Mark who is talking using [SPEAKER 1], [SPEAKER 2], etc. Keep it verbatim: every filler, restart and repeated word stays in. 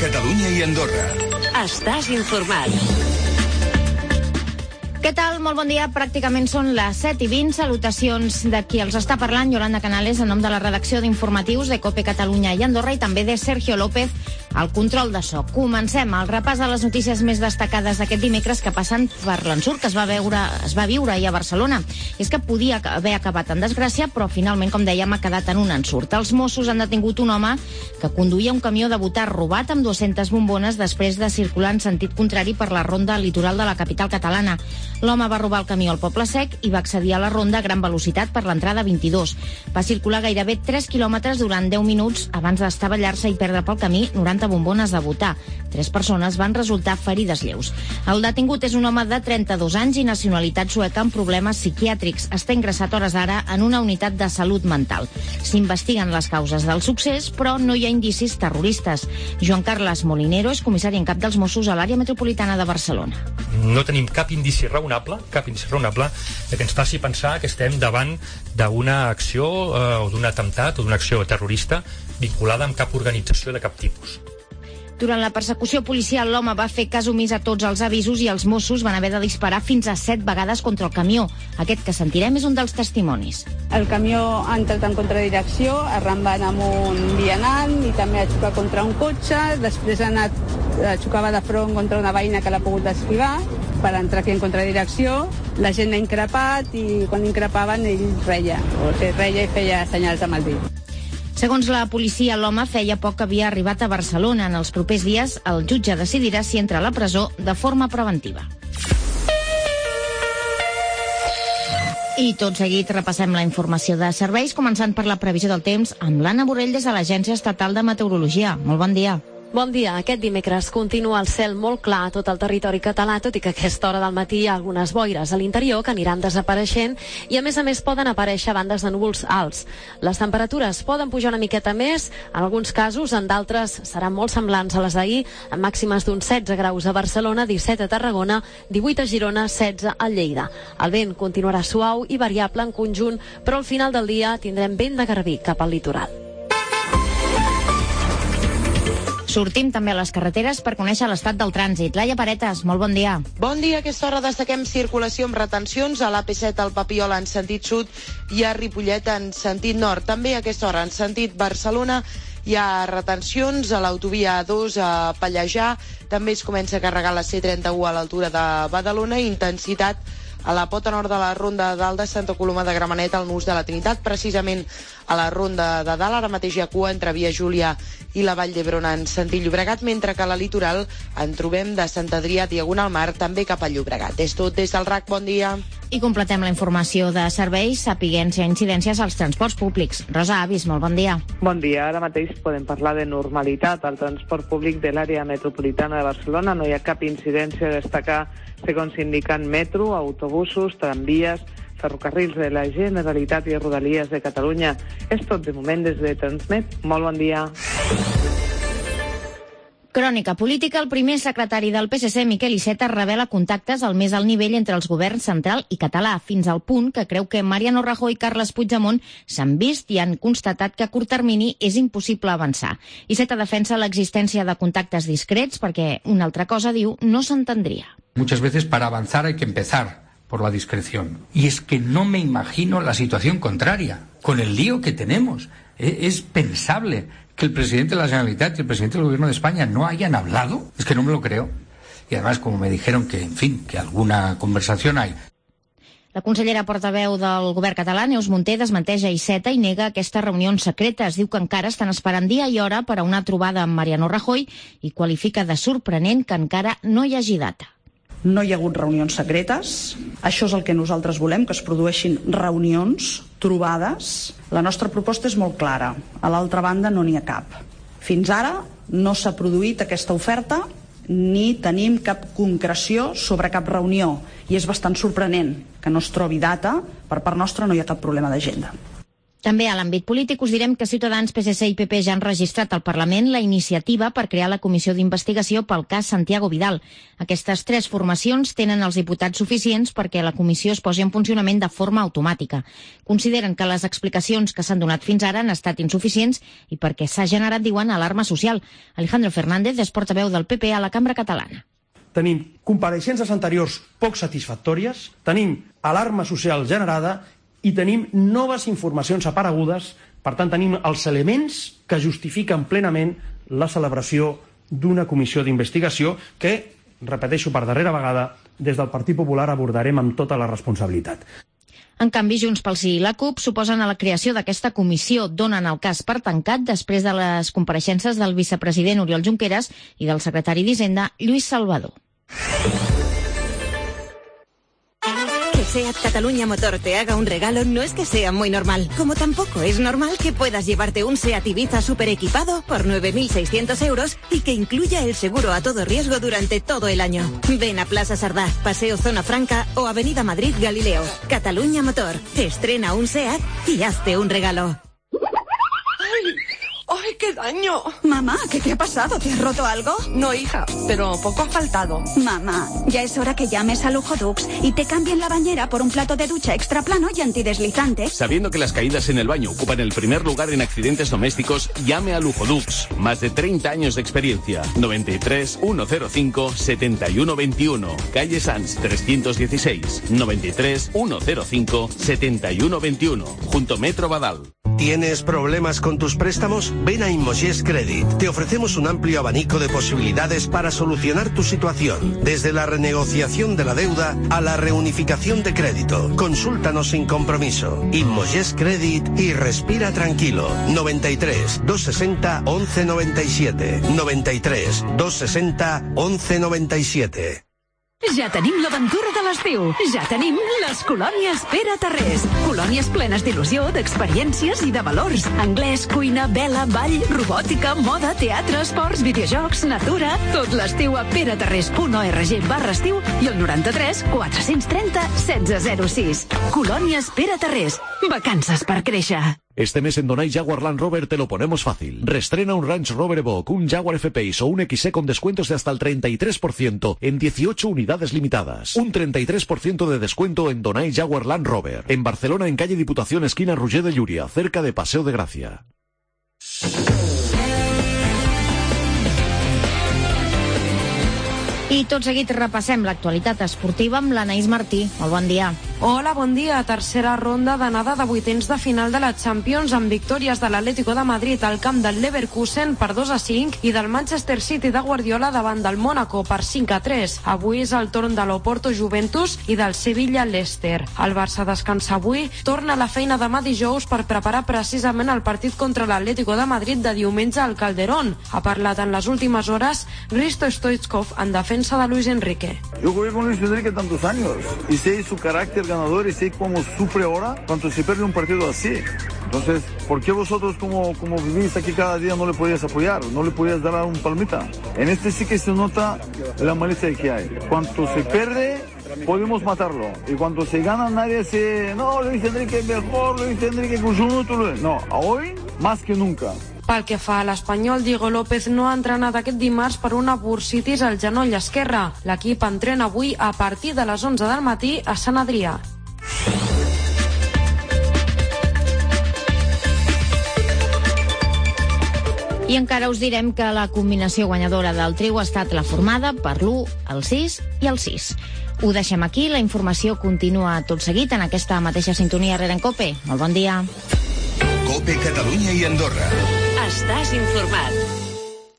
[SPEAKER 1] Catalunya i Andorra.
[SPEAKER 2] Estàs informat.
[SPEAKER 3] Què tal? Molt bon dia. Pràcticament són les set i vint. Salutacions de qui els està parlant, Yolanda Canales, en nom de la redacció d'informatius de COPE Catalunya i Andorra, i també de Sergio López, al control de so. Comencem el repàs de les notícies més destacades d'aquest dimecres que passen per l'ensurt que es va veure, es va viure ahir a Barcelona. És que podia haver acabat en desgràcia, però finalment, com dèiem, ha quedat en un ensurt. Els Mossos han detingut un home que conduïa un camió de butà robat amb dues-centes bombones després de circular en sentit contrari per la ronda litoral de la capital catalana. L'home va robar el camió al Poble Sec i va accedir a la ronda a gran velocitat per l'entrada vint-i-dos. Va circular gairebé tres quilòmetres durant deu minuts abans d'estavellar-se i perdre pel camí noranta bombones de butà. Tres persones van resultar ferides lleus. El detingut és un home de trenta-dos anys i nacionalitat sueca amb problemes psiquiàtrics. Està ingressat hores d'ara en una unitat de salut mental. S'investiguen les causes del succés, però no hi ha indicis terroristes. Joan Carles Molinero és comissari en cap dels Mossos a l'àrea metropolitana de Barcelona.
[SPEAKER 4] No tenim cap indici raonable, cap indici raonable que ens faci pensar que estem davant d'una acció eh, o d'un atemptat o d'una acció terrorista vinculada amb cap organització de cap tipus.
[SPEAKER 3] Durant la persecució policial, l'home va fer cas omís a tots els avisos i els Mossos van haver de disparar fins a set vegades contra el camió. Aquest que sentirem és un dels testimonis.
[SPEAKER 5] El camió ha entrat en contradirecció, arrambant amb un vianant i també ha xocat contra un cotxe, després ha anat, xocava de front contra una veïna que l'ha pogut esquivar per entrar aquí en contradirecció. La gent l'ha increpat i quan increpaven ell reia, o sigui, reia i feia senyals amb el dit.
[SPEAKER 3] Segons la policia, l'home feia poc que havia arribat a Barcelona. En els propers dies, el jutge decidirà si entra a la presó de forma preventiva. I tot seguit repassem la informació de serveis, començant per la previsió del temps amb l'Anna Borrell des de l'Agència Estatal de Meteorologia. Molt bon dia.
[SPEAKER 6] Bon dia. Aquest dimecres continua el cel molt clar a tot el territori català, tot i que a aquesta hora del matí hi ha algunes boires a l'interior que aniran desapareixent i a més a més poden aparèixer bandes de núvols alts. Les temperatures poden pujar una miqueta més, en alguns casos, en d'altres seran molt semblants a les d'ahir, amb màximes d'uns setze graus a Barcelona, disset a Tarragona, divuit a Girona, setze a Lleida. El vent continuarà suau i variable en conjunt, però al final del dia tindrem vent de garbí cap al litoral.
[SPEAKER 3] Sortim també a les carreteres per conèixer l'estat del trànsit. Laia Paretes, molt bon dia.
[SPEAKER 7] Bon dia. A aquesta hora destaquem circulació amb retencions a l'A P set al Papiol en sentit sud i a Ripollet en sentit nord. També a aquesta hora en sentit Barcelona hi ha retencions a l'autovia A dos a Pallejà. També es comença a carregar la C trenta-u a l'altura de Badalona. Intensitat a la pota nord de la Ronda de Dalt de Santa Coloma de Gramenet al nus de la Trinitat, precisament a la Ronda de Dalt. Ara mateix hi ha cua entre Via Júlia i la Vall d'Hebron en sentit Llobregat, mentre que a la litoral en trobem de Sant Adrià diagonal mar també cap a Llobregat. És tot des del R A C, bon dia.
[SPEAKER 3] I completem la informació de serveis sapiguent si hi ha incidències als transports públics. Rosa Avis, molt bon dia.
[SPEAKER 8] Bon dia. Ara mateix podem parlar de normalitat al transport públic de l'àrea metropolitana de Barcelona. No hi ha cap incidència a destacar segons indiquen metro, autobusos, tramvies, ferrocarrils de la Generalitat i Rodalies de Catalunya. És tot de moment des de Transmet. Molt bon dia.
[SPEAKER 3] Crònica política. El primer secretari del P S C, Miquel Iceta, revela contactes al més alt nivell entre els governs central i català, fins al punt que creu que Mariano Rajoy i Carles Puigdemont s'han vist i han constatat que a curt termini és impossible avançar. Iceta defensa l'existència de contactes discrets perquè una altra cosa, diu, no s'entendria.
[SPEAKER 9] Muchas veces para avanzar hay que empezar por la discreción. Y es que no me imagino la situación contraria, con el lío que tenemos. Es pensable que el presidente de la Generalitat y el presidente del Gobierno de España no hayan hablado. Es que no me lo creo. Y además, como me dijeron que, en fin, que alguna conversación hay.
[SPEAKER 3] La consellera portaveu del govern català, Neus Munté, desmenteix a Iceta i nega aquestes reunions secretes. Diu que encara estan esperant dia i hora per a una trobada amb Mariano Rajoy i qualifica de sorprenent que encara no hi hagi data.
[SPEAKER 10] No hi ha hagut reunions secretes. Això és el que nosaltres volem, que es produeixin reunions, trobades. La nostra proposta és molt clara. A l'altra banda no n'hi ha cap. Fins ara no s'ha produït aquesta oferta ni tenim cap concreció sobre cap reunió. I és bastant sorprenent que no es trobi data. Per part nostra no hi ha cap problema d'agenda.
[SPEAKER 3] També a l'àmbit polític us direm que Ciutadans, P S C i P P ja han registrat al Parlament la iniciativa per crear la comissió d'investigació pel cas Santiago Vidal. Aquestes tres formacions tenen els diputats suficients perquè la comissió es posi en funcionament de forma automàtica. Consideren que les explicacions que s'han donat fins ara han estat insuficients i perquè s'ha generat, diuen, alarma social. Alejandro Fernández és portaveu del P P a la Cambra Catalana.
[SPEAKER 1] Tenim compareixences anteriors poc satisfactòries, tenim alarma social generada i tenim noves informacions aparegudes, per tant tenim els elements que justifiquen plenament la celebració d'una comissió d'investigació que, repeteixo per darrera vegada, des del Partit Popular abordarem amb tota la responsabilitat.
[SPEAKER 3] En canvi, Junts pel Sí i la CUP suposen a la creació d'aquesta comissió, donen el cas per tancat després de les compareixences del vicepresident Oriol Junqueras i del secretari d'Hisenda, Lluís Salvador.
[SPEAKER 11] Que SEAT Cataluña Motor te haga un regalo no es que sea muy normal, como tampoco es normal que puedas llevarte un SEAT Ibiza super equipado por nueve mil seiscientos euros y que incluya el seguro a todo riesgo durante todo el año. Ven a Plaza Sardá, Paseo Zona Franca o Avenida Madrid Galileo. Cataluña Motor, estrena un SEAT y hazte un regalo.
[SPEAKER 12] ¡Ay! ¡Ay, qué daño!
[SPEAKER 10] Mamá, ¿qué te ha pasado? ¿Te has roto algo?
[SPEAKER 12] No, hija, pero poco ha faltado.
[SPEAKER 10] Mamá, ya es hora que llames a Lujodux y te cambien la bañera por un plato de ducha extra plano y antideslizante.
[SPEAKER 13] Sabiendo que las caídas en el baño ocupan el primer lugar en accidentes domésticos, llame a Lujodux. Más de treinta años de experiencia. noventa y tres, ciento cinco, setenta y uno veintiuno. Calle Sanz trescientos dieciséis. noventa y tres, ciento cinco, setenta y uno veintiuno. Junto Metro Badal.
[SPEAKER 14] ¿Tienes problemas con tus préstamos? Ven a Inmoges Credit. Te ofrecemos un amplio abanico de posibilidades para solucionar tu situación, desde la renegociación de la deuda a la reunificación de crédito. Consúltanos sin compromiso. Inmoges Credit y respira tranquilo. noventa y tres, doscientos sesenta, once noventa y siete. noventa y tres, doscientos sesenta, once noventa y siete.
[SPEAKER 15] Ja tenim l'aventura de l'estiu. Ja tenim les colònies Pere Tarrés. Colònies plenes d'il·lusió, d'experiències i de valors. Anglès, cuina, vela, ball, robòtica, moda, teatre, esports, videojocs, natura... Tot l'estiu a peretarrés punt org barra estiu i el noranta-tres, quatre-cents trenta, setze zero sis. Colònies Pere Tarrés. Vacances per créixer.
[SPEAKER 16] Este mes en Donai Jaguar Land Rover te lo ponemos fácil. Restrena un Range Rover Evoque, un Jaguar F-Pace o un X E con descuentos de hasta el treinta y tres por ciento en dieciocho unidades limitadas. Un treinta y tres por ciento de descuento en Donai Jaguar Land Rover. En Barcelona, en calle Diputación, esquina Roger de Llúria, cerca de Paseo de Gracia.
[SPEAKER 3] I tot seguit repassem l'actualitat esportiva amb l'Anaïs Martí. Molt bon dia.
[SPEAKER 17] Hola, bon dia. Tercera ronda d'anada de vuitens de final de la Champions amb victòries de l'Atlético de Madrid al camp del Leverkusen per dos a cinc i del Manchester City de Guardiola davant del Mónaco per cinc a tres. Avui és el torn de l'Oporto Juventus i del Sevilla Leicester. El Barça descansa avui, torna a la feina demà dijous per preparar precisament el partit contra l'Atlético de Madrid de diumenge al Calderón. Ha parlat en les últimes hores Hristo Stoichkov en defensa de Luis Enrique.
[SPEAKER 18] Yo jugué con Luis Enrique tantos años y sé su carácter ganador y sé cómo sufre ahora cuando se pierde un partido así. Entonces, ¿por qué vosotros como, como vivís aquí cada día no le podías apoyar? ¿No le podías dar un palmita? En este sí que se nota la malicia que hay. Cuando se pierde, podemos matarlo. Y cuando se gana, nadie se... No, Luis Enrique es mejor, Luis Enrique con su minuto. No, hoy más que nunca.
[SPEAKER 17] Pel que fa a l'Espanyol, Diego López no ha entrenat aquest dimarts per una bursitis al genoll esquerre. L'equip entrena avui a partir de les onze del matí a Sant Adrià.
[SPEAKER 3] I encara us direm que la combinació guanyadora del trio ha estat la formada per l'u, el sis i el sis. Ho deixem aquí, la informació continua tot seguit en aquesta mateixa sintonia Rere en Cope. Molt bon dia.
[SPEAKER 19] Cope Catalunya i Andorra.
[SPEAKER 2] Estàs informat.